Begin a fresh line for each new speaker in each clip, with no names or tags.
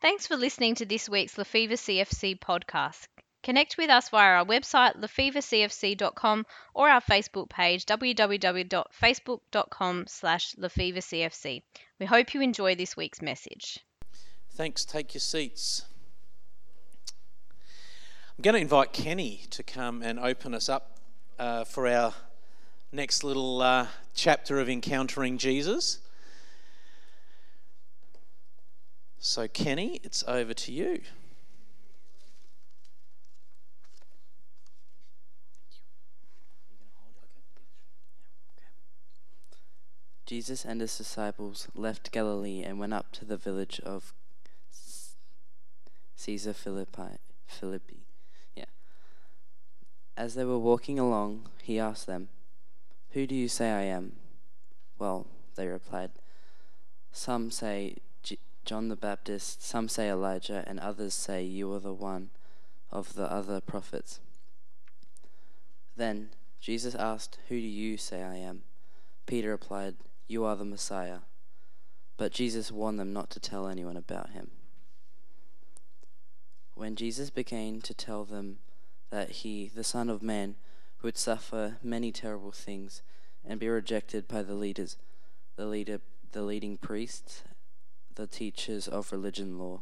Thanks for listening to this week's Lefevre CFC podcast. Connect with us via our website lefevrecfc.com or our Facebook page www.facebook.com/lefevrecfc. We hope you enjoy this week's message.
Thanks. Take your seats. I'm going to invite Kenny to come and open us up for our next little chapter of Encountering Jesus. So Kenny, it's over to you.
Jesus and his disciples left Galilee and went up to the village of Caesar Philippi. As they were walking along, he asked them, "Who do you say I am?" "Well," they replied, "some say John the Baptist, some say Elijah, and others say you are the one of the other prophets." Then Jesus asked, "Who do you say I am?" Peter replied, "You are the Messiah." But Jesus warned them not to tell anyone about him. When Jesus began to tell them that he, the Son of Man, would suffer many terrible things and be rejected by the leading priests, the teachers of religion law,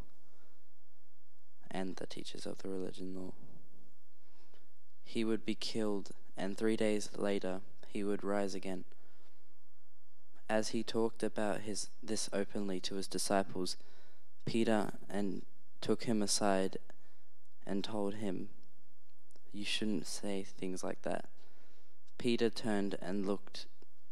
he would be killed, and 3 days later he would rise again. As he talked about this openly to his disciples, Peter took him aside and told him, "You shouldn't say things like that." Jesus turned and looked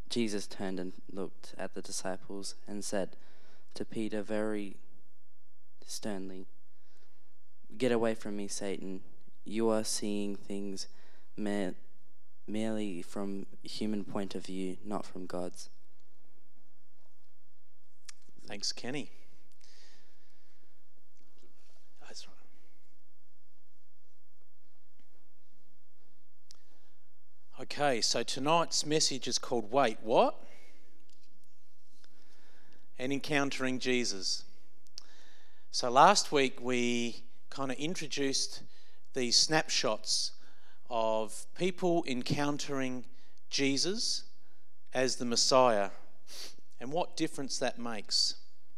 at the disciples and said to Peter very sternly, "Get away from me, Satan. You are seeing things merely from a human point of view, not from God's."
Thanks, Kenny. That's right. Okay, so tonight's message is called Wait, What? And Encountering Jesus. So last week we kind of introduced these snapshots of people encountering Jesus as the Messiah and what difference that makes.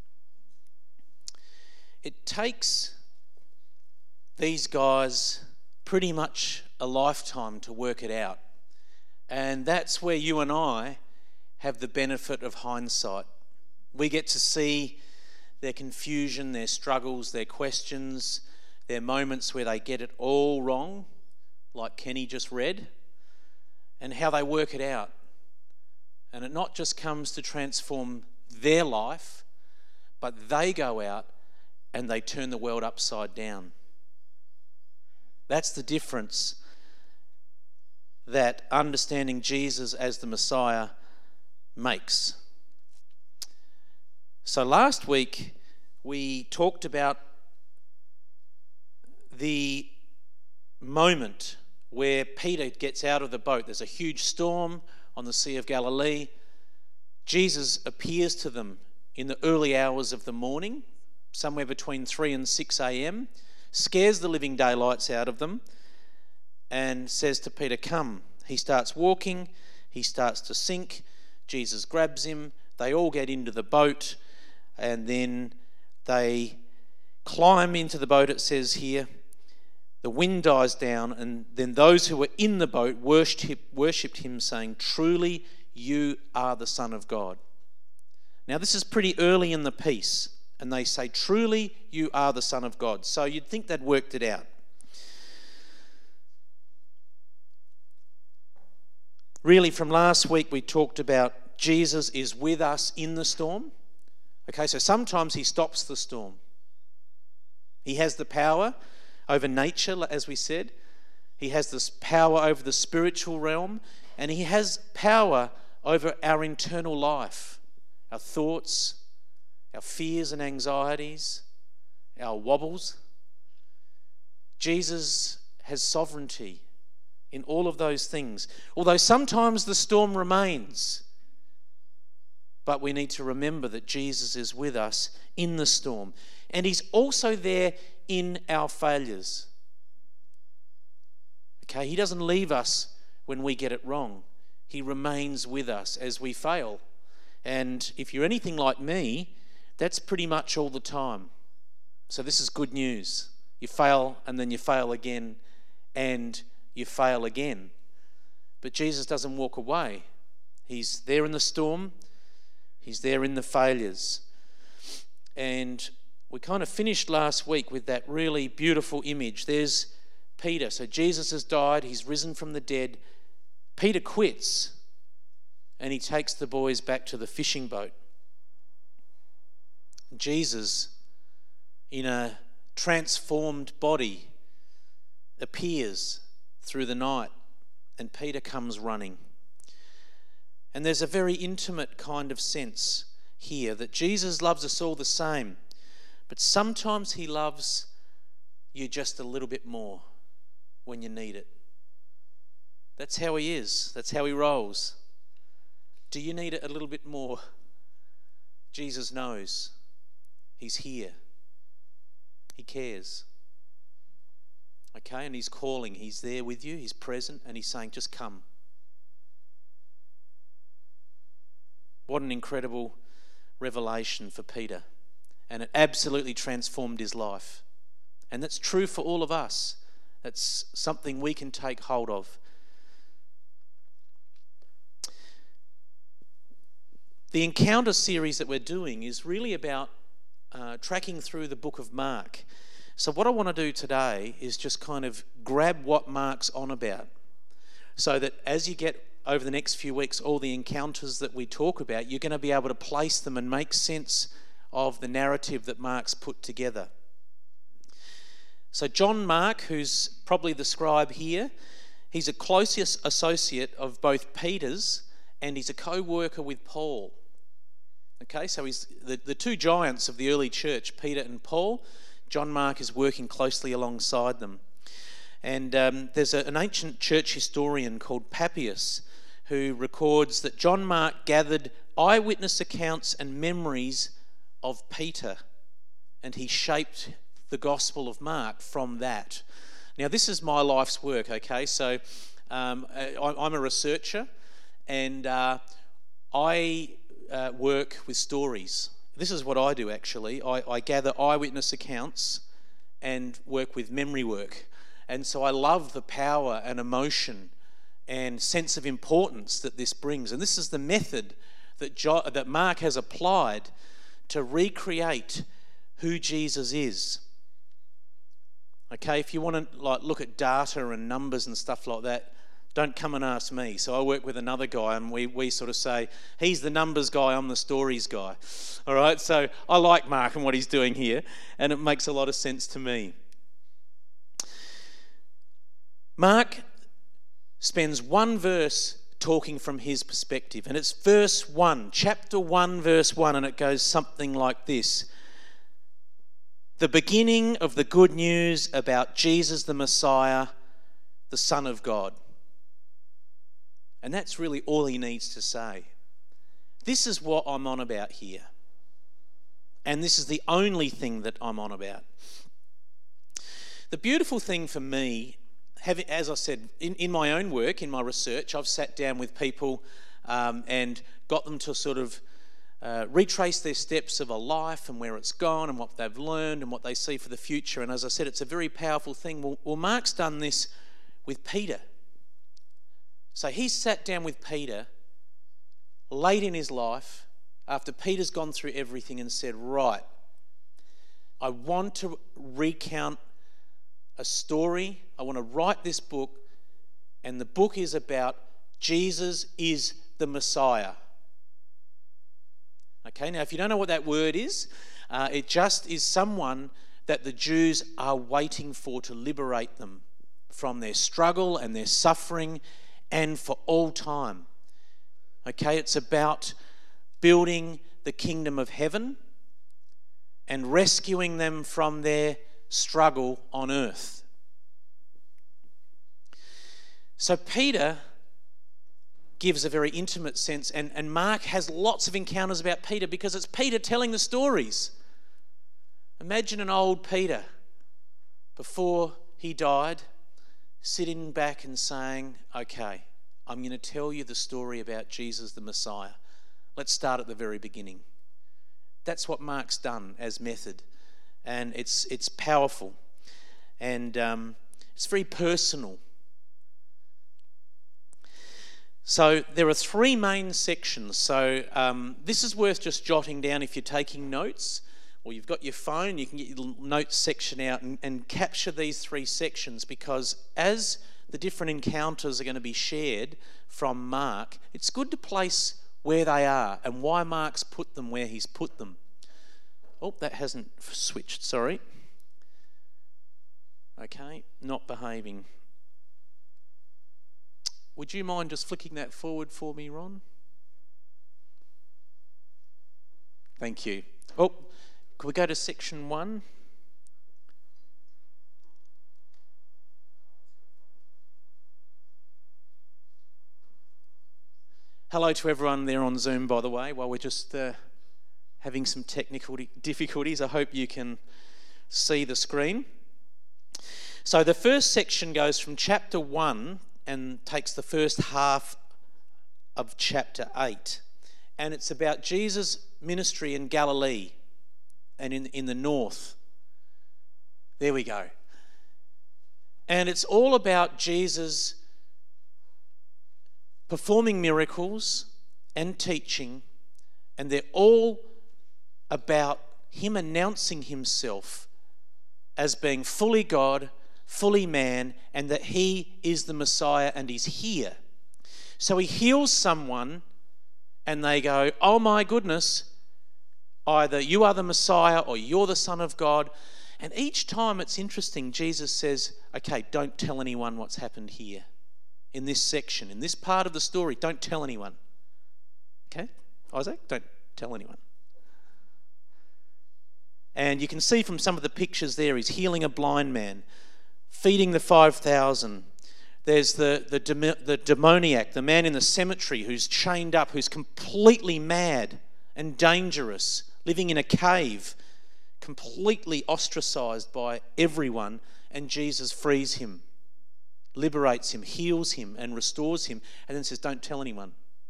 It takes these guys pretty much a lifetime to work it out. And that's where you and I have the benefit of hindsight. We get to see their confusion, their struggles, their questions, their moments where they get it all wrong, like Kenny just read, and how they work it out. And it not just comes to transform their life, but they go out and they turn the world upside down. That's the difference that understanding Jesus as the Messiah makes. So last week we talked about the moment where Peter gets out of the boat. There's a huge storm on the Sea of Galilee. Jesus appears to them in the early hours of the morning, somewhere between 3 and 6 a.m, scares the living daylights out of them and says to Peter, "Come." He starts walking, he starts to sink, Jesus grabs him, they all get into the boat, and then they climb into the boat, it says here. The wind dies down, and then those who were in the boat worshipped him, saying, "Truly, you are the Son of God." Now, this is pretty early in the piece, and they say, "Truly, you are the Son of God." So you'd think they'd worked it out. Really, from last week, we talked about Jesus is with us in the storm. Okay, so sometimes he stops the storm. He has the power over nature, as we said. He has this power over the spiritual realm, and he has power over our internal life, our thoughts, our fears and anxieties, our wobbles. Jesus has sovereignty in all of those things. Although sometimes the storm remains, but we need to remember that Jesus is with us in the storm. and he's also there in our failures. Okay, he doesn't leave us when we get it wrong. He remains with us as we fail. And if you're anything like me, that's pretty much all the time. So this is good news. You fail, and then you fail again, and you fail again. But Jesus doesn't walk away. He's there in the storm. He's there in the failures. And we kind of finished last week with that really beautiful image. There's Peter. So Jesus has died. He's risen from the dead. Peter quits, and he takes the boys back to the fishing boat. Jesus, in a transformed body, appears through the night, and Peter comes running. And there's a very intimate kind of sense here that Jesus loves us all the same, but sometimes he loves you just a little bit more when you need it. That's how he is. That's how he rolls. Do you need it a little bit more? Jesus knows. He's here. He cares. Okay, and he's calling. He's there with you. He's present, and he's saying, just come. What an incredible revelation for Peter. And it absolutely transformed his life. And that's true for all of us. That's something we can take hold of. The Encounter series that we're doing is really about tracking through the book of Mark. So what I want to do today is just kind of grab what Mark's on about, so that as you get over the next few weeks all the encounters that we talk about, you're going to be able to place them and make sense of the narrative that Mark's put together. So John Mark, who's probably the scribe here, he's a closest associate of both Peter's, and he's a co-worker with Paul. Okay, so he's the two giants of the early church, Peter and Paul. John Mark is working closely alongside them. And there's an ancient church historian called Papias who records that John Mark gathered eyewitness accounts and memories of Peter, and he shaped the Gospel of Mark from that. Now, this is my life's work, okay? So I'm a researcher, and I work with stories. This is what I do, actually. I gather eyewitness accounts and work with memory work. And so I love the power and emotion and sense of importance that this brings. And this is the method that Mark has applied to recreate who Jesus is. Okay, if you want to look at data and numbers and stuff like that, don't come and ask me. So I work with another guy, and we sort of say, he's the numbers guy, I'm the stories guy. All right, so I like Mark and what he's doing here, and it makes a lot of sense to me. Mark spends one verse talking from his perspective, and it's verse 1, chapter 1, verse 1, and it goes something like this. The beginning of the good news about Jesus the Messiah, the Son of God. And that's really all he needs to say. This is what I'm on about here. And this is the only thing that I'm on about. The beautiful thing for me, as I said, in my own work, in my research, I've sat down with people and got them to sort of retrace their steps of a life and where it's gone and what they've learned and what they see for the future. And as I said, it's a very powerful thing. Well, Mark's done this with Peter. So he sat down with Peter late in his life after Peter's gone through everything and said, right, I want to recount a story. I want to write this book, and the book is about Jesus is the Messiah. Okay, now if you don't know what that word is, it just is someone that the Jews are waiting for to liberate them from their struggle and their suffering and for all time. Okay, it's about building the kingdom of heaven and rescuing them from their struggle on earth. So Peter gives a very intimate sense, and Mark has lots of encounters about Peter because it's Peter telling the stories. Imagine an old Peter before he died, sitting back and saying, okay, I'm going to tell you the story about Jesus the Messiah. Let's start at the very beginning. That's what Mark's done as method, and it's powerful, and it's very personal. So there are three main sections. So this is worth just jotting down if you're taking notes, or you've got your phone, you can get your notes section out and capture these three sections, because as the different encounters are going to be shared from Mark, it's good to place where they are and why Mark's put them where he's put them. Oh, that hasn't switched, sorry. Okay, not behaving. Would you mind just flicking that forward for me, Ron? Thank you. Oh, could we go to section 1? Hello to everyone there on Zoom, by the way, while we're just having some technical difficulties. I hope you can see the screen. So the first section goes from chapter 1 and takes the first half of chapter 8. And it's about Jesus' ministry in Galilee and in the north. There we go. And it's all about Jesus performing miracles and teaching, and they're all about him announcing himself as being fully God, fully man, and that he is the Messiah and he's here. So he heals someone and they go, oh my goodness, either you are the Messiah or you're the Son of God. And each time it's interesting, Jesus says, okay, don't tell anyone what's happened here. In this section, in this part of the story, don't tell anyone. Okay, Isaac, don't tell anyone. And you can see from some of the pictures there, he's healing a blind man, feeding the 5,000. There's the demoniac, the man in the cemetery who's chained up, who's completely mad and dangerous, living in a cave, completely ostracized by everyone, and Jesus frees him, liberates him, heals him, and restores him, and then says, don't tell anyone.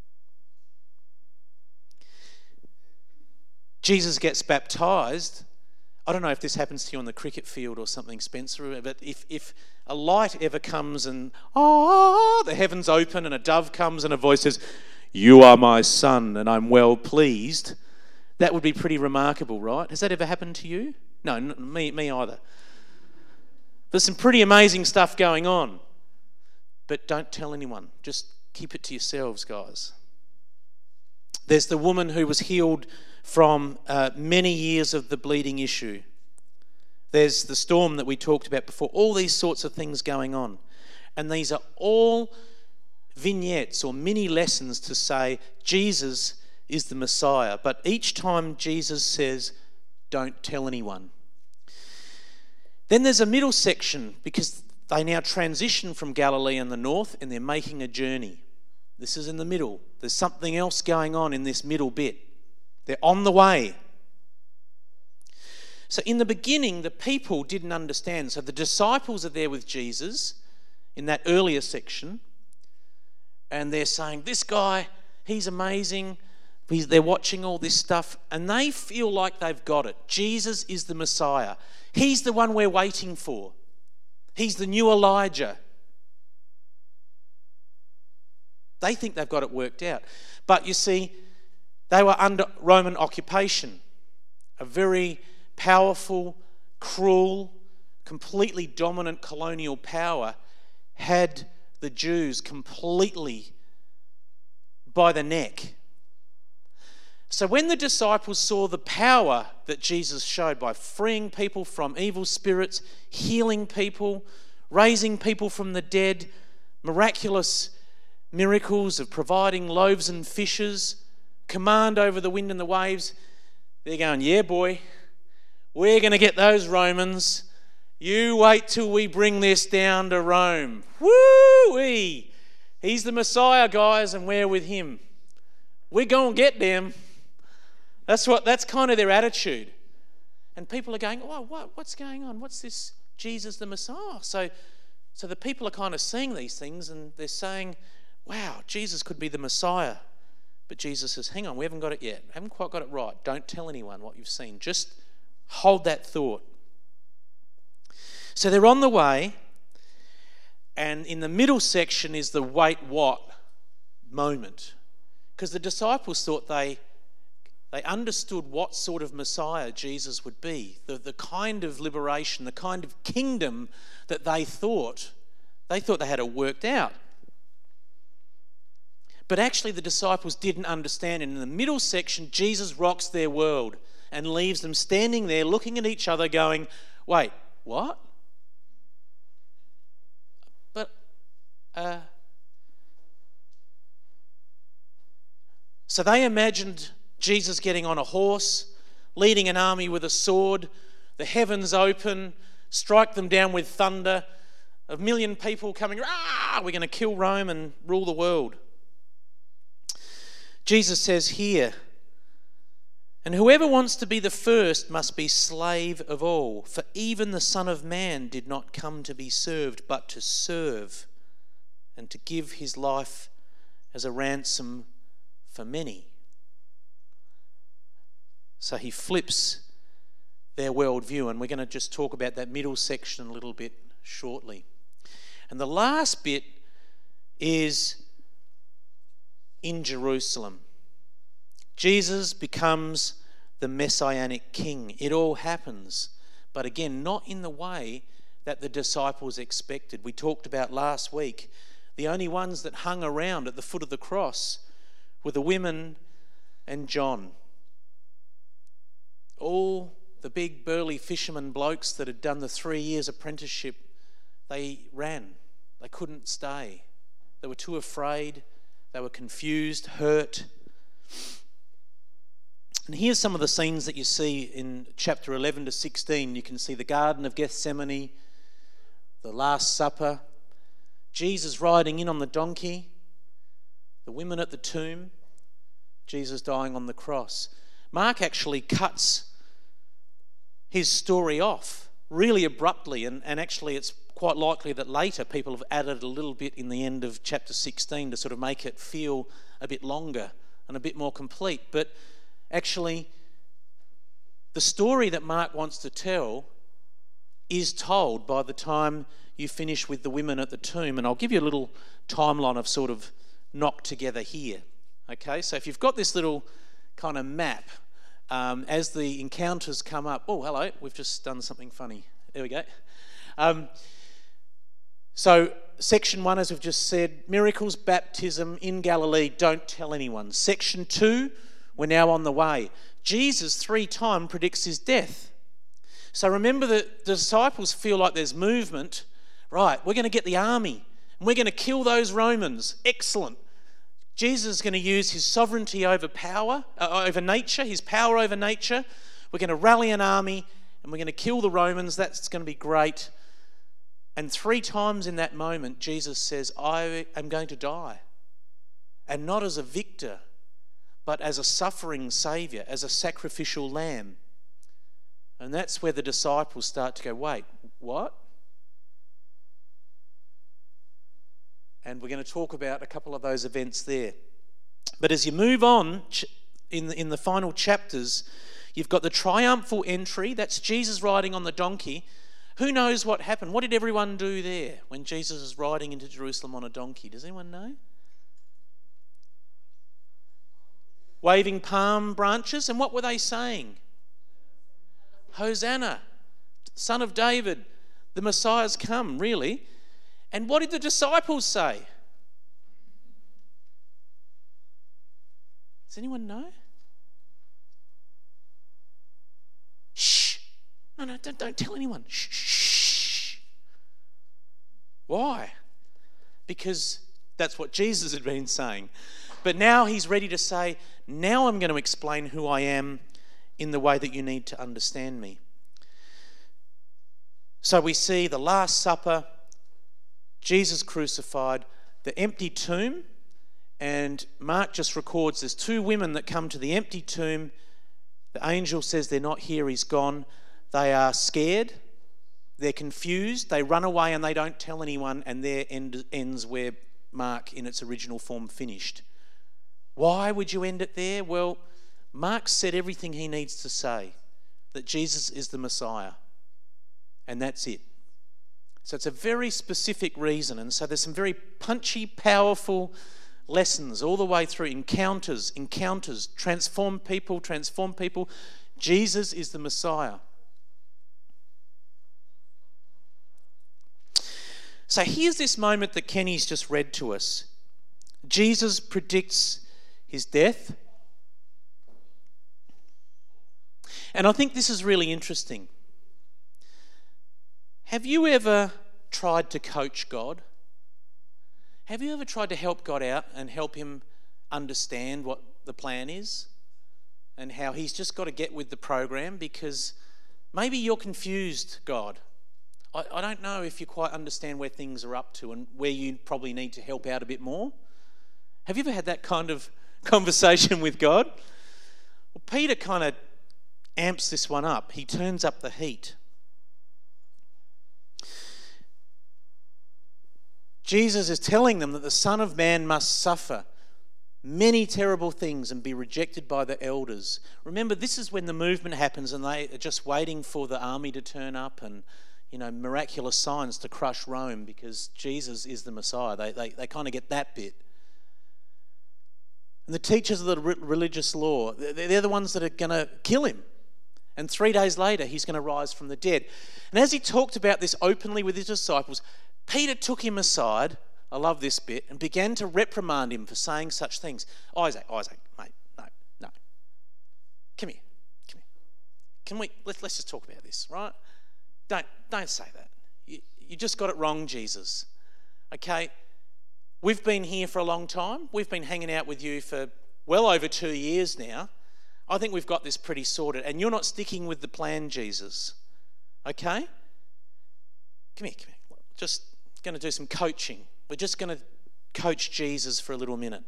Jesus gets baptized. I don't know if this happens to you on the cricket field or something, Spencer, but if a light ever comes and the heavens open and a dove comes and a voice says, you are my son and I'm well pleased, that would be pretty remarkable, right? Has that ever happened to you? No, me either. There's some pretty amazing stuff going on. But don't tell anyone. Just keep it to yourselves, guys. There's the woman who was healed from many years of the bleeding issue. There's the storm that we talked about before. All these sorts of things going on. And these are all vignettes or mini lessons to say Jesus is the Messiah. But each time Jesus says, don't tell anyone. Then there's a middle section, because they now transition from Galilee in the north and they're making a journey. This is in the middle. There's something else going on in this middle bit. They're on the way. So in the beginning, the people didn't understand. So the disciples are there with Jesus in that earlier section, and they're saying, this guy, he's amazing. They're watching all this stuff and they feel like they've got it. Jesus is the Messiah. He's the one we're waiting for. He's the new Elijah. They think they've got it worked out. But you see, they were under Roman occupation. A very powerful, cruel, completely dominant colonial power had the Jews completely by the neck. So when the disciples saw the power that Jesus showed by freeing people from evil spirits, healing people, raising people from the dead, miraculous miracles of providing loaves and fishes, command over the wind and the waves, they're going, yeah, boy, we're going to get those Romans. You wait till we bring this down to Rome. Woo-wee! He's the Messiah, guys, and we're with him. We're going to get them. That's kind of their attitude. And people are going, oh, what's going on? What's this Jesus the Messiah? So the people are kind of seeing these things and they're saying, wow, Jesus could be the Messiah. But Jesus says, hang on, we haven't got it yet. Haven't quite got it right. Don't tell anyone what you've seen. Just hold that thought. So they're on the way, and in the middle section is the wait what moment. Because the disciples thought they understood what sort of Messiah Jesus would be, the kind of liberation, the kind of kingdom that they thought they had it worked out. But actually the disciples didn't understand. And in the middle section, Jesus rocks their world and leaves them standing there looking at each other going, wait, what? So they imagined Jesus getting on a horse, leading an army with a sword, the heavens open, strike them down with thunder, 1 million people coming, we're going to kill Rome and rule the world. Jesus says here, and whoever wants to be the first must be slave of all, for even the Son of Man did not come to be served, but to serve and to give his life as a ransom for many. So he flips their worldview, and we're going to just talk about that middle section a little bit shortly. And the last bit is in Jerusalem. Jesus becomes the messianic king. It all happens, but again, not in the way that the disciples expected. We talked about last week, the only ones that hung around at the foot of the cross were the women and John. All the big burly fisherman blokes that had done the 3 years apprenticeship, they ran. They couldn't stay. They were too afraid. They were confused, hurt. And here's some of the scenes that you see in chapter 11 to 16. You can see the Garden of Gethsemane, the Last Supper, Jesus riding in on the donkey, the women at the tomb, Jesus dying on the cross. Mark actually cuts his story off really abruptly, and actually it's quite likely that later people have added a little bit in the end of chapter 16 to sort of make it feel a bit longer and a bit more complete. But actually, the story that Mark wants to tell is told by the time you finish with the women at the tomb. And I'll give you a little timeline of sort of knocked together here. Okay, so if you've got this little kind of map, as the encounters come up, oh, hello, we've just done something funny. There we go. So section 1, as we've just said, miracles, baptism in Galilee, don't tell anyone. Section 2, we're now on the way. Jesus 3 times predicts his death. So remember that the disciples feel like there's movement. Right, we're going to get the army and we're going to kill those Romans. Excellent. Jesus is going to use his sovereignty over over nature, his power over nature. We're going to rally an army and we're going to kill the Romans. That's going to be great. And 3 times in that moment, Jesus says, I am going to die. And not as a victor, but as a suffering saviour, as a sacrificial lamb. And that's where the disciples start to go, wait, what? And we're going to talk about a couple of those events there. But as you move on in the final chapters, you've got the triumphal entry. That's Jesus riding on the donkey. Who knows what happened? What did everyone do there when Jesus was riding into Jerusalem on a donkey? Does anyone know? Waving palm branches. And what were they saying? Hosanna, Son of David, the Messiah's come, really. And what did the disciples say? Does anyone know? Shh. No, don't tell anyone. Shh. Why? Because that's what Jesus had been saying. But now he's ready to say, now I'm going to explain who I am in the way that you need to understand me. So we see the Last Supper, Jesus crucified, the empty tomb, and Mark just records there's 2 women that come to the empty tomb. The angel says they're not here, he's gone. They are scared, they're confused, they run away and they don't tell anyone, and their end ends where Mark in its original form finished. Why would you end it there? Well, Mark said everything he needs to say, that Jesus is the Messiah, and that's it. So it's a very specific reason, and so there's some very punchy, powerful lessons all the way through. Encounters, transform people. Jesus is the Messiah. So here's this moment that Kenny's just read to us. Jesus predicts his death. And I think this is really interesting. Have you ever tried to coach God? Have you ever tried to help God out and help him understand what the plan is and how he's just got to get with the program? Because maybe you're confused, God. I don't know if you quite understand where things are up to and where you probably need to help out a bit more. Have you ever had that kind of conversation with God? Well, Peter kind of amps this one up. He turns up the heat. Jesus is telling them that the Son of Man must suffer many terrible things and be rejected by the elders. Remember, this is when the movement happens and they are just waiting for the army to turn up and, miraculous signs to crush Rome because Jesus is the Messiah. They kind of get that bit. And the teachers of the religious law, they're the ones that are going to kill him. And 3 days later, he's going to rise from the dead. And as he talked about this openly with his disciples, Peter took him aside, I love this bit, and began to reprimand him for saying such things. Isaac, mate, no. Come here. Let's just talk about this, right? Don't say that. You just got it wrong, Jesus. Okay? We've been here for a long time. We've been hanging out with you for well over 2 years now. I think we've got this pretty sorted. And you're not sticking with the plan, Jesus. Okay? Come here. Just going to do some coaching. We're just going to coach Jesus for a little minute.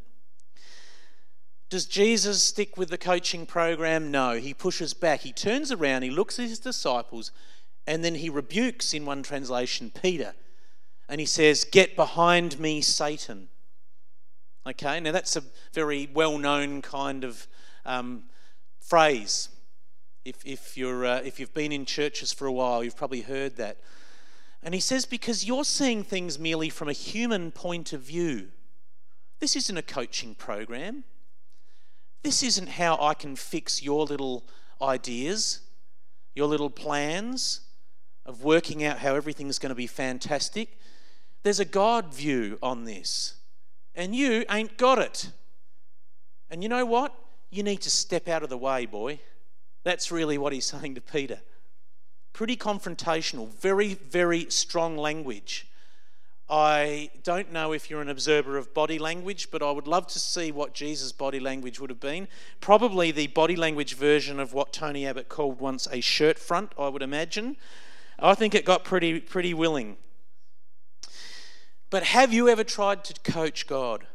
Does Jesus stick with the coaching program? No, he pushes back. He turns around, he looks at his disciples, and then he rebukes, in one translation, Peter. And he says, "Get behind me, Satan." Okay, now that's a very well-known kind of phrase. If you've been in churches for a while, you've probably heard that. And he says, because you're seeing things merely from a human point of view. This isn't a coaching program. This isn't how I can fix your little ideas, your little plans of working out how everything's going to be fantastic. There's a God view on this, and you ain't got it. And you know what? You need to step out of the way, boy. That's really what he's saying to Peter. Pretty confrontational, very, very strong language. I don't know if you're an observer of body language, but I would love to see what Jesus' body language would have been. Probably the body language version of what Tony Abbott called once a shirt front, I would imagine. I think it got pretty willing. But have you ever tried to coach God?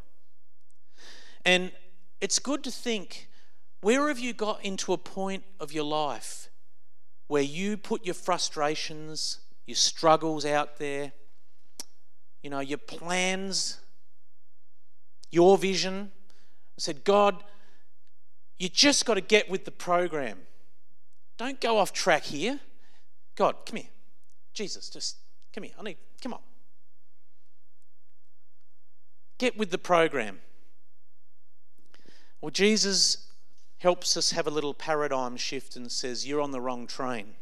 And it's good to think, where have you got into a point of your life where you put your frustrations, your struggles out there, your plans, your vision, and said, God, you just got to get with the program. Don't go off track here. God, come here. Jesus, just come here. Come on. Get with the program. Well, Jesus helps us have a little paradigm shift and says, you're on the wrong train.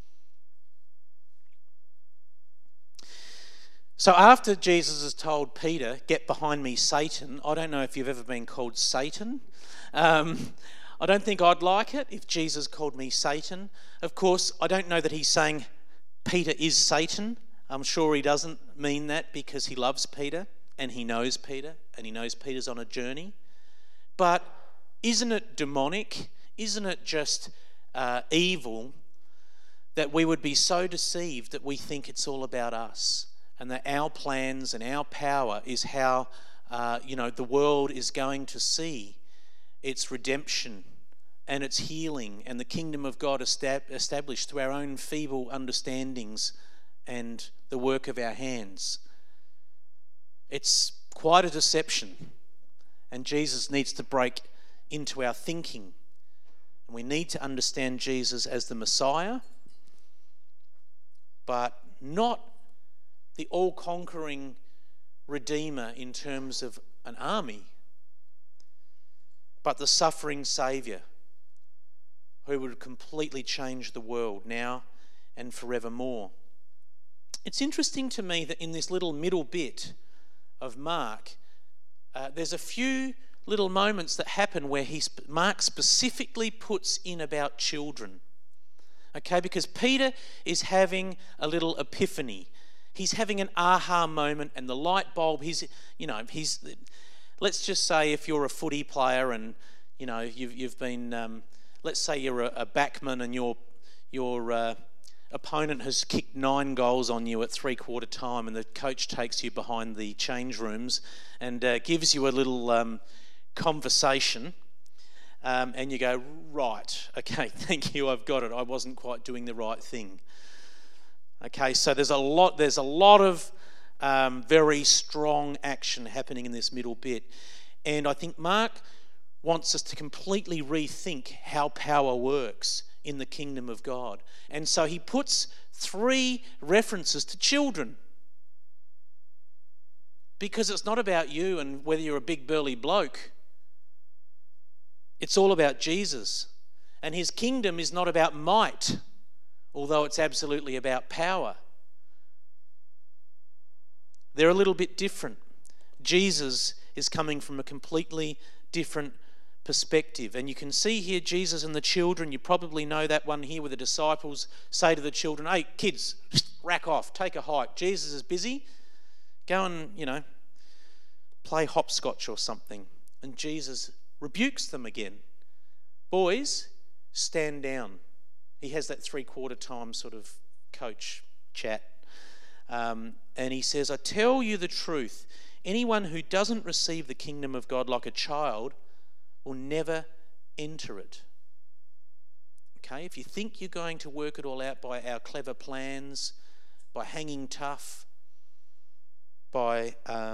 So after Jesus has told Peter, get behind me, Satan, I don't know if you've ever been called Satan. I don't think I'd like it if Jesus called me Satan. Of course, I don't know that he's saying Peter is Satan. I'm sure he doesn't mean that because he loves Peter and he knows Peter's on a journey. But isn't it demonic? Isn't it just evil that we would be so deceived that we think it's all about us and that our plans and our power is how the world is going to see its redemption and its healing and the kingdom of God established through our own feeble understandings and the work of our hands. It's quite a deception, and Jesus needs to break into our thinking. And we need to understand Jesus as the Messiah, but not the all-conquering Redeemer in terms of an army, but the suffering Saviour who would completely change the world now and forevermore. It's interesting to me that in this little middle bit of Mark, there's a few little moments that happen where Mark specifically puts in about children. Okay, because Peter is having a little epiphany. He's having an aha moment, and the light bulb, let's just say if you're a footy player and, you've been, let's say you're a backman and your opponent has kicked 9 goals on you at 3/4 time, and the coach takes you behind the change rooms and gives you a little conversation, and you go, right, okay, thank you, I've got it. I wasn't quite doing the right thing. Okay, so there's a lot of very strong action happening in this middle bit, and I think Mark wants us to completely rethink how power works in the kingdom of God. And so he puts 3 references to children, because it's not about you and whether you're a big burly bloke. It's all about Jesus, and his kingdom is not about might, although it's absolutely about power. They're a little bit different. Jesus is coming from a completely different perspective. And you can see here Jesus and the children. You probably know that one here where the disciples say to the children, hey, kids, rack off, take a hike. Jesus is busy. Go and, play hopscotch or something. And Jesus rebukes them again. Boys, stand down. He has that 3/4 time sort of coach chat. And he says, I tell you the truth, anyone who doesn't receive the kingdom of God like a child will never enter it. Okay, if you think you're going to work it all out by our clever plans, by hanging tough, by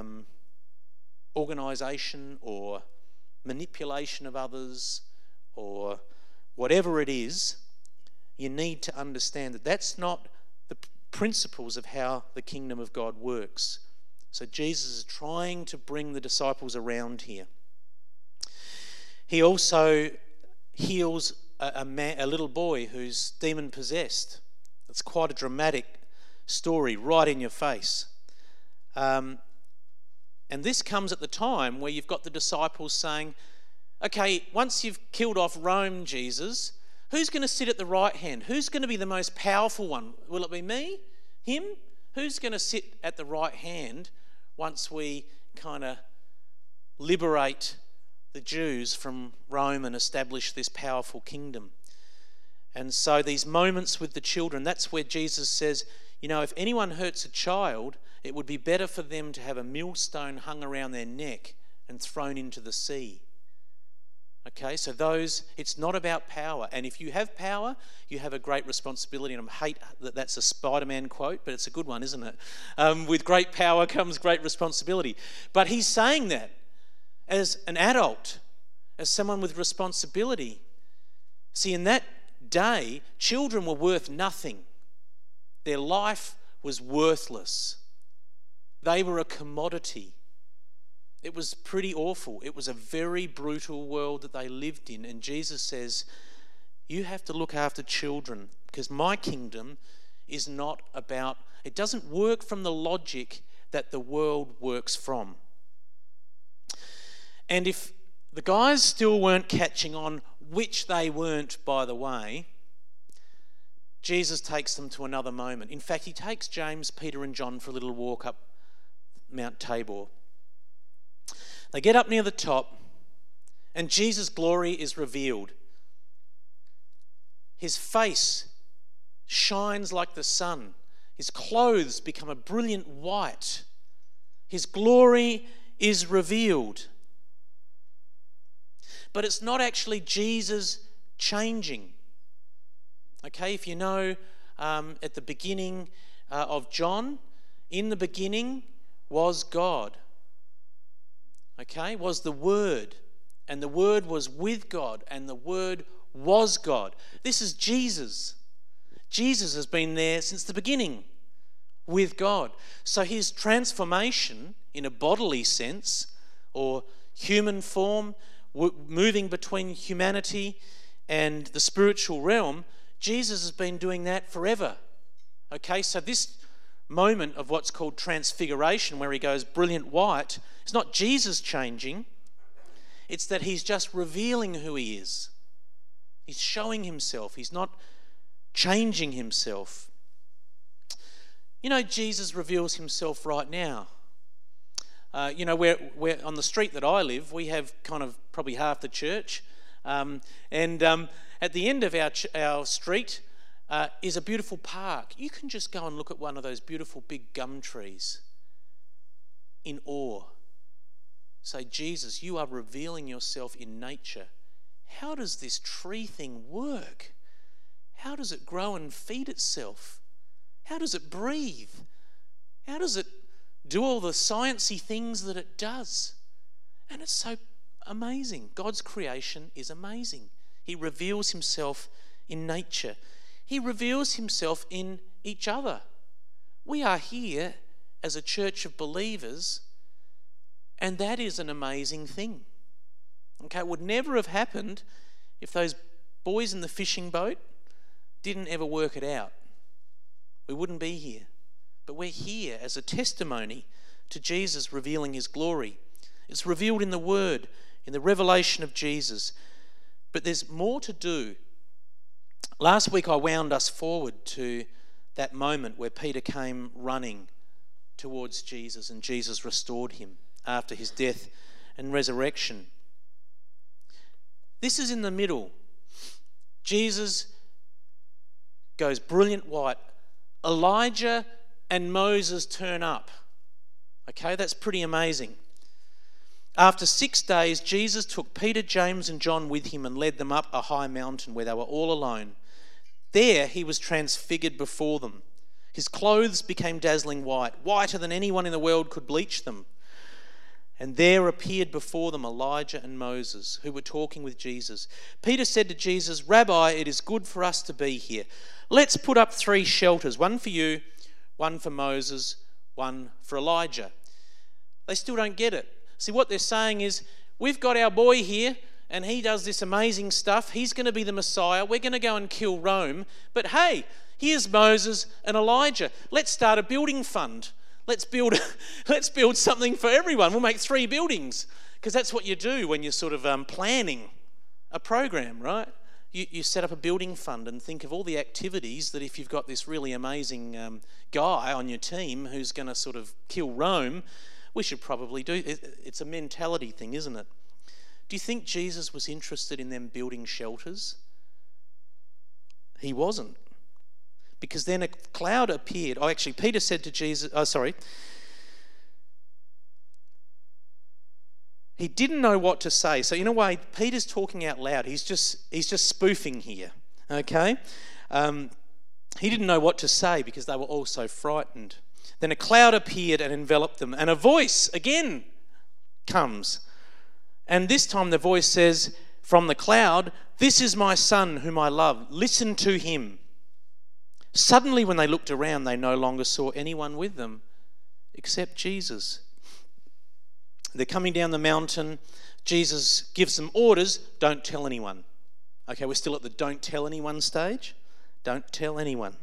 organisation or manipulation of others or whatever it is, you need to understand that that's not the principles of how the kingdom of God works. So Jesus is trying to bring the disciples around here. He also heals a little boy who's demon possessed. It's quite a dramatic story, right in your face. And this comes at the time where you've got the disciples saying, okay, once you've killed off Rome, Jesus, who's going to sit at the right hand? Who's going to be the most powerful one? Will it be me? Him? Who's going to sit at the right hand once we kind of liberate the Jews from Rome and establish this powerful kingdom? And so these moments with the children, that's where Jesus says, if anyone hurts a child, it would be better for them to have a millstone hung around their neck and thrown into the sea. Okay, so it's not about power. And if you have power, you have a great responsibility. And I hate that that's a Spider-Man quote, but it's a good one, isn't it? With great power comes great responsibility. But he's saying that as an adult, as someone with responsibility. See, in that day, children were worth nothing. Their life was worthless. They were a commodity. It was pretty awful. It was a very brutal world that they lived in. And Jesus says, you have to look after children, because my kingdom is not about, it doesn't work from the logic that the world works from. And if the guys still weren't catching on, which they weren't, by the way, Jesus takes them to another moment. In fact, he takes James, Peter and John for a little walk up Mount Tabor. They get up near the top, and Jesus' glory is revealed. His face shines like the sun. His clothes become a brilliant white. His glory is revealed. But it's not actually Jesus changing. Okay, if you know at the beginning of John, in the beginning was God. Okay, was the Word, and the Word was with God, and the Word was God. This is Jesus. Jesus has been there since the beginning with God. So his transformation in a bodily sense, or human form, moving between humanity and the spiritual realm, Jesus has been doing that forever. Okay, so this moment of what's called transfiguration, where he goes brilliant white, it's not Jesus changing, it's that he's just revealing who he is. He's showing himself. He's not changing himself. You know, Jesus reveals himself right now. We're on the street that I live, we have kind of probably half the church. At the end of our street is a beautiful park. You can just go and look at one of those beautiful big gum trees in awe. Say, Jesus, you are revealing yourself in nature. How does this tree thing work? How does it grow and feed itself? How does it breathe? How does it do all the sciencey things that it does? And it's so amazing. God's creation is amazing. He reveals himself in nature. He reveals himself in each other. We are here as a church of believers, and that is an amazing thing. Okay, it would never have happened if those boys in the fishing boat didn't ever work it out. We wouldn't be here. But we're here as a testimony to Jesus revealing his glory. It's revealed in the Word, in the revelation of Jesus. But there's more to do. Last week I wound us forward to that moment where Peter came running towards Jesus and Jesus restored him after his death and resurrection. This is in the middle. Jesus goes brilliant white. Elijah and Moses turn up. Okay, that's pretty amazing. After 6 days, Jesus took Peter, James and John with him and led them up a high mountain where they were all alone. There he was transfigured before them. His clothes became dazzling white, whiter than anyone in the world could bleach them. And there appeared before them Elijah and Moses, who were talking with Jesus. Peter said to Jesus, "Rabbi, it is good for us to be here. Let's put up 3 shelters, one for you, one for Moses, one for Elijah." They still don't get it. See, what they're saying is, we've got our boy here and he does this amazing stuff. He's going to be the Messiah. We're going to go and kill Rome. But hey, here's Moses and Elijah. Let's start a building fund. Let's build something for everyone. We'll make 3 buildings, because that's what you do when you're sort of planning a program, right? You set up a building fund and think of all the activities that if you've got this really amazing guy on your team who's going to sort of kill Rome, we should probably do. It's a mentality thing, isn't it? Do you think Jesus was interested in them building shelters? He wasn't. Because then a cloud appeared. Oh, actually, Peter said to Jesus, he didn't know what to say. So in a way, Peter's talking out loud. He's just spoofing here, okay? He didn't know what to say because they were all so frightened. Then a cloud appeared and enveloped them, and a voice again comes. And this time the voice says from the cloud, "This is my son whom I love. Listen to him." Suddenly when they looked around, they no longer saw anyone with them except Jesus. They're coming down the mountain. Jesus gives them orders, don't tell anyone. Okay, we're still at the don't tell anyone stage. Don't tell anyone.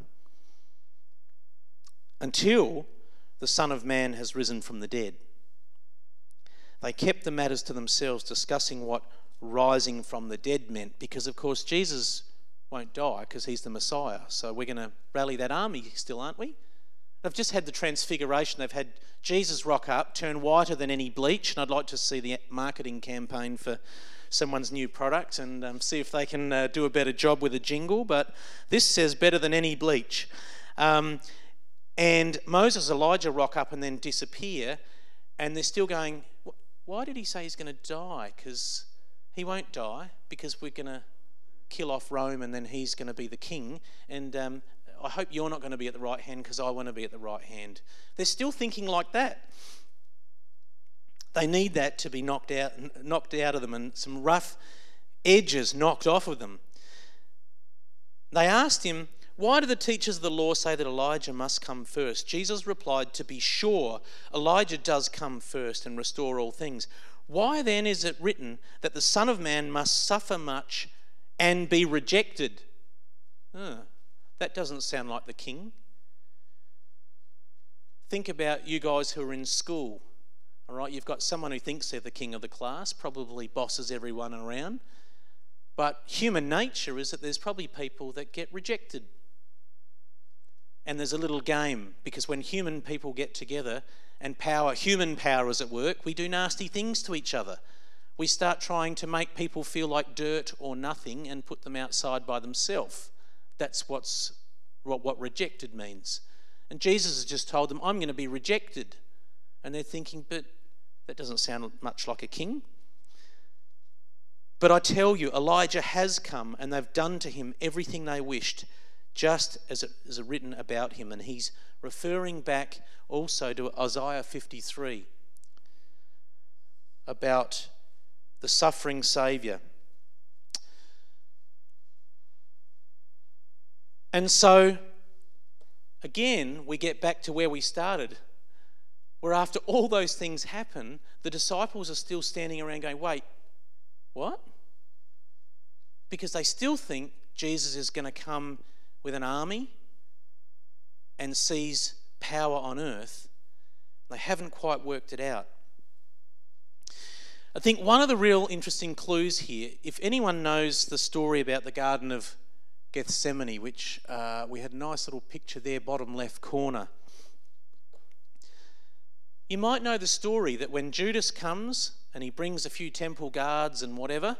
Until the Son of Man has risen from the dead. They kept the matters to themselves, discussing what rising from the dead meant, because of course Jesus won't die because he's the Messiah. So we're going to rally that army still, aren't we? They've just had the transfiguration. They've had Jesus rock up, turn whiter than any bleach, and I'd like to see the marketing campaign for someone's new product and see if they can do a better job with a jingle. But this says better than any bleach. And Moses, Elijah rock up and then disappear, and they're still going, why did he say he's going to die? Because he won't die, because we're going to kill off Rome and then he's going to be the king. And I hope you're not going to be at the right hand because I want to be at the right hand. They're still thinking like that. They need that to be knocked out of them and some rough edges knocked off of them. They asked him, "Why do the teachers of the law say that Elijah must come first?" Jesus replied, "To be sure, Elijah does come first and restore all things. Why then is it written that the Son of Man must suffer much and be rejected?" That doesn't sound like the king. Think about you guys who are in school. All right, you've got someone who thinks they're the king of the class, probably bosses everyone around. But human nature is that there's probably people that get rejected. And there's a little game, because when human people get together and human power is at work, we do nasty things to each other. We start trying to make people feel like dirt or nothing and put them outside by themselves. That's what rejected means. And Jesus has just told them, "I'm going to be rejected." And they're thinking, but that doesn't sound much like a king. "But I tell you, Elijah has come and they've done to him everything they wished, just as it is written about him." And he's referring back also to Isaiah 53 about the suffering Saviour. And so, again, we get back to where we started, where after all those things happen, the disciples are still standing around going, "Wait, what?" Because they still think Jesus is going to come with an army and seize power on earth. They haven't quite worked it out. I think one of the real interesting clues here, if anyone knows the story about the Garden of Gethsemane, which we had a nice little picture there, bottom left corner. You might know the story that when Judas comes and he brings a few temple guards and whatever,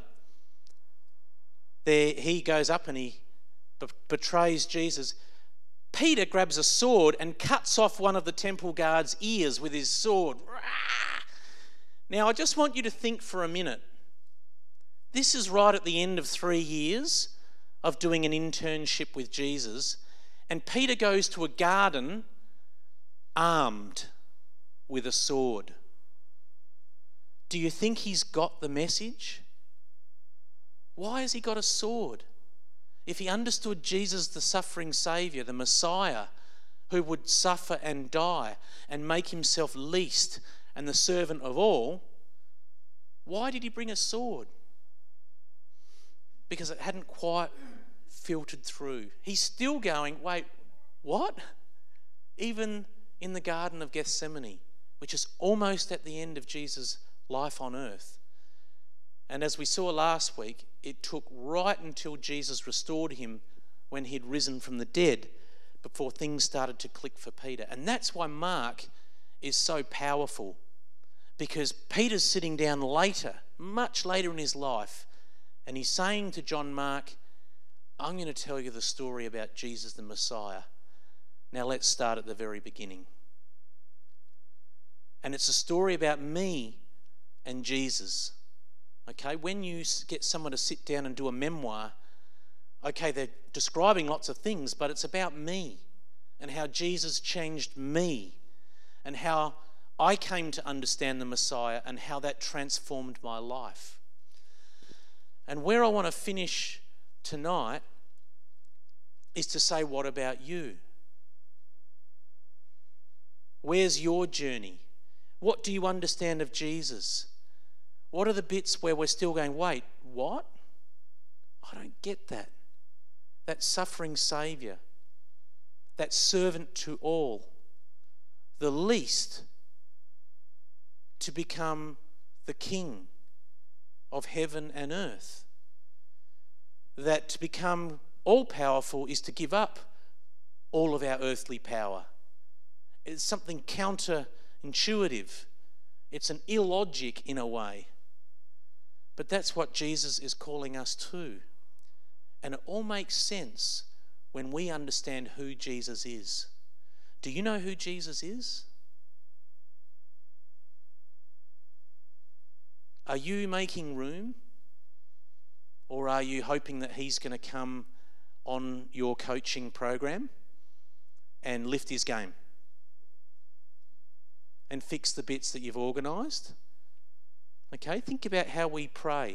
he goes up and he betrays Jesus. Peter grabs a sword and cuts off one of the temple guards' ears with his sword. Now, I just want you to think for a minute. This is right at the end of 3 years of doing an internship with Jesus, and Peter goes to a garden armed with a sword. Do you think he's got the message? Why has he got a sword? If he understood Jesus, the suffering Saviour, the Messiah, who would suffer and die and make himself least and the servant of all, why did he bring a sword? Because it hadn't quite filtered through. He's still going, "Wait, what?" Even in the Garden of Gethsemane, which is almost at the end of Jesus' life on earth. And as we saw last week, it took right until Jesus restored him when he'd risen from the dead before things started to click for Peter. And that's why Mark is so powerful, because Peter's sitting down later, much later in his life, and he's saying to John Mark, "I'm going to tell you the story about Jesus the Messiah. Now let's start at the very beginning." And it's a story about me and Jesus. Okay, when you get someone to sit down and do a memoir, okay, they're describing lots of things, but it's about me and how Jesus changed me and how I came to understand the Messiah and how that transformed my life. And where I want to finish tonight is to say, what about you? Where's your journey? What do you understand of Jesus? What are the bits where we're still going, "Wait, what? I don't get that." That suffering Saviour, that servant to all, the least, to become the King of heaven and earth. That to become all-powerful is to give up all of our earthly power. It's something counterintuitive. It's an illogic in a way. But that's what Jesus is calling us to. And it all makes sense when we understand who Jesus is. Do you know who Jesus is? Are you making room? Or are you hoping that he's going to come on your coaching program and lift his game and fix the bits that you've organised? Okay, think about how we pray.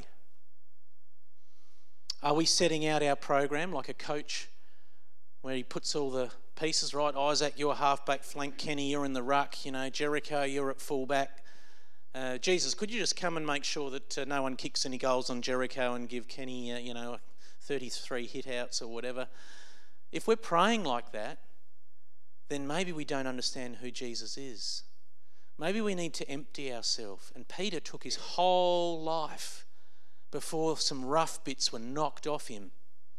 Are we setting out our program like a coach where he puts all the pieces, right? Isaac, you're halfback flank. Kenny, you're in the ruck. Jericho, you're at fullback. Jesus, could you just come and make sure that no one kicks any goals on Jericho and give Kenny, 33 hit-outs or whatever? If we're praying like that, then maybe we don't understand who Jesus is. Maybe we need to empty ourselves. And Peter took his whole life before some rough bits were knocked off him.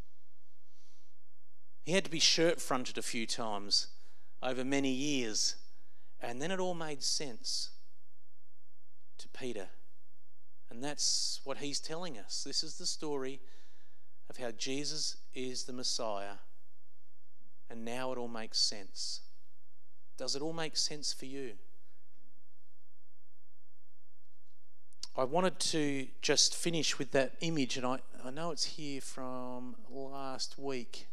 He had to be shirt-fronted a few times over many years. And then it all made sense to Peter. And that's what he's telling us. This is the story of how Jesus is the Messiah. And now it all makes sense. Does it all make sense for you? I wanted to just finish with that image, and I know it's here from last week.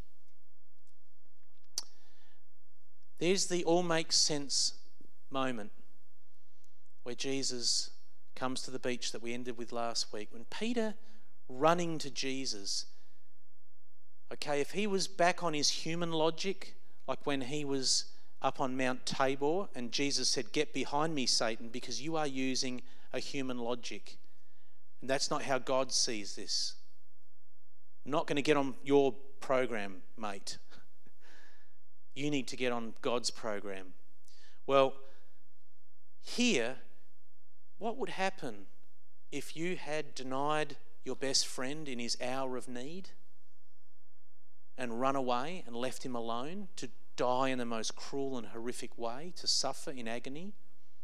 There's the all makes sense moment where Jesus comes to the beach that we ended with last week. When Peter running to Jesus, okay, if he was back on his human logic, like when he was up on Mount Tabor and Jesus said, "Get behind me, Satan, because you are using a human logic." And that's not how God sees this. I'm not going to get on your program, mate. You need to get on God's program. Well, here, what would happen if you had denied your best friend in his hour of need and run away and left him alone to die in the most cruel and horrific way, to suffer in agony?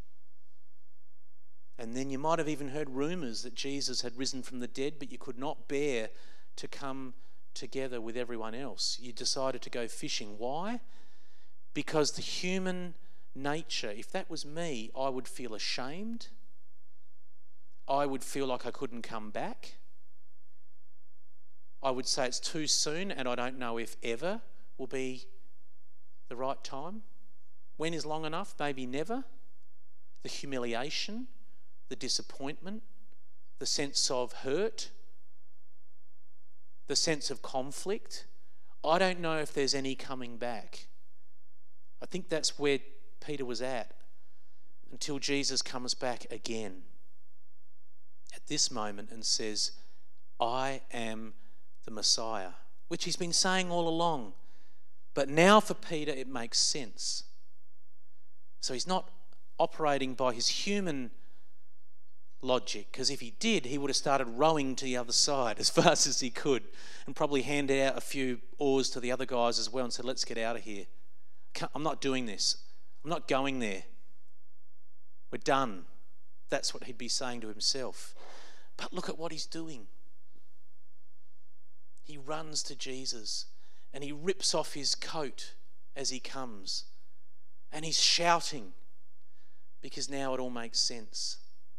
And then you might have even heard rumours that Jesus had risen from the dead, but you could not bear to come together with everyone else. You decided to go fishing. Why? Because the human nature, if that was me, I would feel ashamed. I would feel like I couldn't come back. I would say it's too soon, and I don't know if ever will be the right time. When is long enough? Maybe never. The humiliation, the disappointment, the sense of hurt, the sense of conflict. I don't know if there's any coming back. I think that's where Peter was at until Jesus comes back again at this moment and says, "I am the Messiah," which he's been saying all along. But now for Peter it makes sense. So he's not operating by his human logic, because if he did, he would have started rowing to the other side as fast as he could and probably handed out a few oars to the other guys as well and said, "Let's get out of here. I'm not doing this. I'm not going there. We're done." That's what he'd be saying to himself. But look at what he's doing. He runs to Jesus and he rips off his coat as he comes. And he's shouting because now it all makes sense.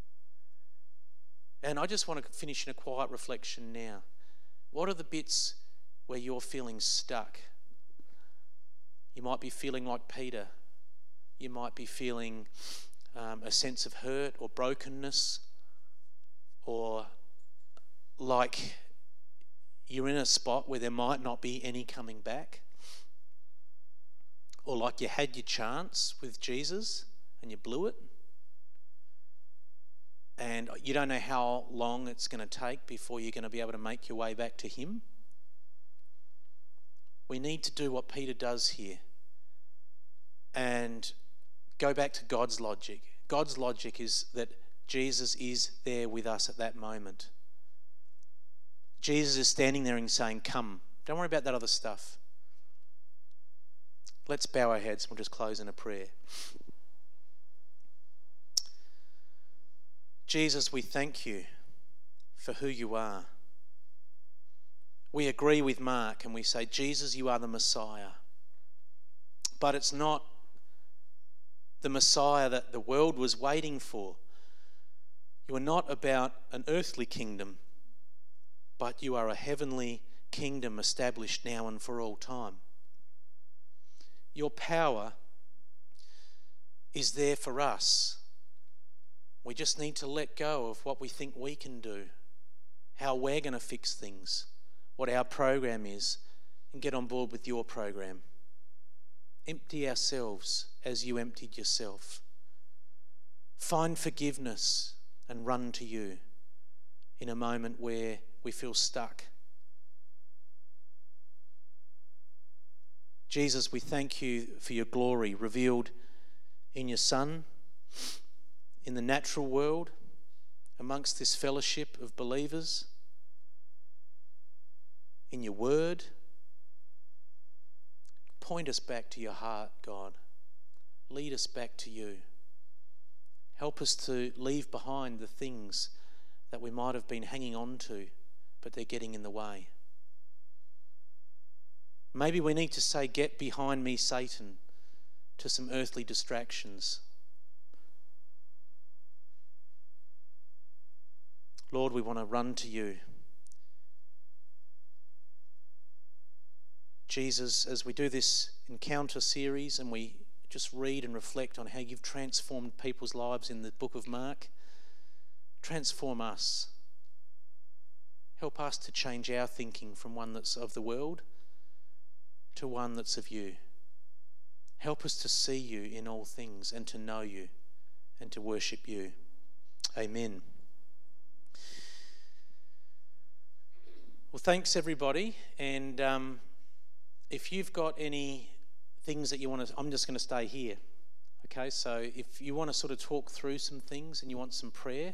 And I just want to finish in a quiet reflection now. What are the bits where you're feeling stuck? You might be feeling like Peter. You might be feeling a sense of hurt or brokenness, or like you're in a spot where there might not be any coming back, or like you had your chance with Jesus and you blew it, and you don't know how long it's going to take before you're going to be able to make your way back to him. We need to do what Peter does here and go back to God's logic. God's logic is that Jesus is there with us at that moment. Jesus is standing there and saying, "Come." Don't worry about that other stuff. Let's bow our heads and we'll just close in a prayer. Jesus, we thank you for who you are. We agree with Mark and we say, Jesus, you are the Messiah. But it's not the Messiah that the world was waiting for. You are not about an earthly kingdom, but you are a heavenly kingdom established now and for all time. Your power is there for us. We just need to let go of what we think we can do, how we're going to fix things, what our program is, and get on board with your program. Empty ourselves as you emptied yourself. Find forgiveness and run to you in a moment where we feel stuck. Jesus, we thank you for your glory revealed in your Son, in the natural world, amongst this fellowship of believers, in your word. Point us back to your heart, God. Lead us back to you. Help us to leave behind the things that we might have been hanging on to, but they're getting in the way. Maybe we need to say, "Get behind me, Satan," to some earthly distractions. Lord, we want to run to you. Jesus, as we do this encounter series and we just read and reflect on how you've transformed people's lives in the book of Mark, transform us. Help us to change our thinking from one that's of the world to one that's of you. Help us to see you in all things and to know you and to worship you. Amen. Well, thanks everybody. And if you've got any things that you want to, I'm just going to stay here. Okay, so if you want to sort of talk through some things and you want some prayer,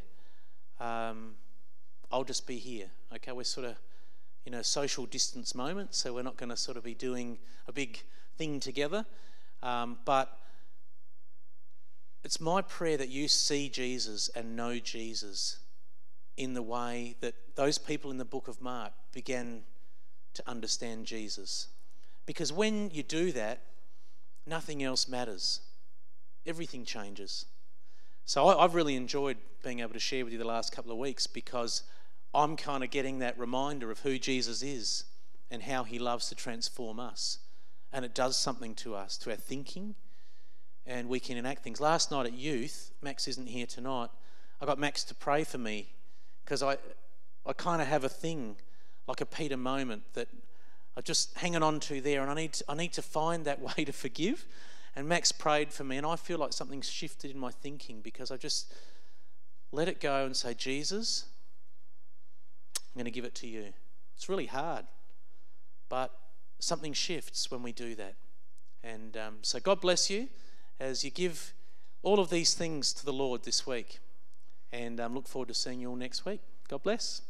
I'll just be here. Okay, we're sort of in a social distance moment, so we're not going to sort of be doing a big thing together. But it's my prayer that you see Jesus and know Jesus in the way that those people in the book of Mark began to understand Jesus. Because when you do that, nothing else matters. Everything changes. So I've really enjoyed being able to share with you the last couple of weeks, because I'm kind of getting that reminder of who Jesus is and how he loves to transform us. And it does something to us, to our thinking, and we can enact things. Last night at youth, Max isn't here tonight, I got Max to pray for me, because I kind of have a thing, like a Peter moment, that I'm just hanging on to there, and I need to find that way to forgive. And Max prayed for me, and I feel like something's shifted in my thinking, because I just let it go and say, Jesus, I'm going to give it to you. It's really hard, but something shifts when we do that. And so God bless you as you give all of these things to the Lord this week. And look forward to seeing you all next week. God bless.